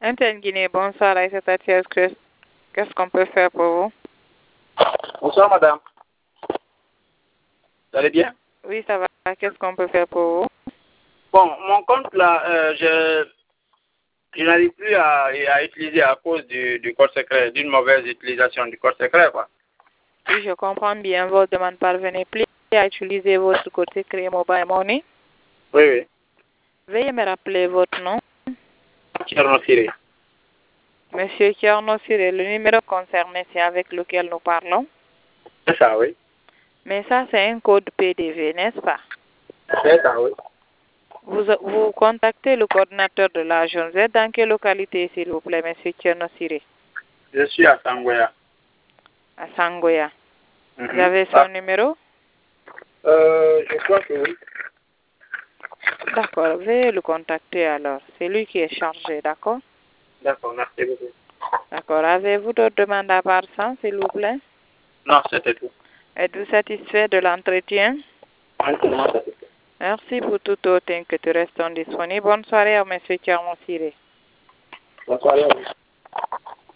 Antenne Guinée, bonsoir, Aïssata Thiès. Qu'est-ce qu'on peut faire pour vous? Bonsoir madame. Vous allez bien? Oui, ça va. Qu'est-ce qu'on peut faire pour vous? Bon, mon compte là, je n'arrive plus à utiliser à cause du code secret, d'une mauvaise utilisation du code secret, quoi. Oui, je comprends bien votre demande. Parvenez plus à utiliser votre code secret Mobile Money. Oui, oui. Veuillez me rappeler votre nom. Thierno Siré. Monsieur Thierno Siré, le numéro concerné, c'est avec lequel nous parlons. C'est ça, oui. Mais ça, c'est un code PDV, n'est-ce pas? C'est ça, oui. Vous contactez le coordinateur de l'agence. Vous êtes dans quelle localité, s'il vous plaît, monsieur Thierno Siré? Je suis à Sangoya. À Sangoya. Vous avez son numéro? Je crois que oui. D'accord, veuillez le contacter alors. C'est lui qui est chargé, d'accord? D'accord, merci beaucoup. D'accord. Avez-vous d'autres demandes à part ça, s'il vous plaît? Non, c'était tout. Êtes-vous satisfait de l'entretien? Entièrement satisfait. Merci pour toute autre inquiétude. Restons disponibles. Bonne soirée à M. Thierno Siré. Bonsoir à vous.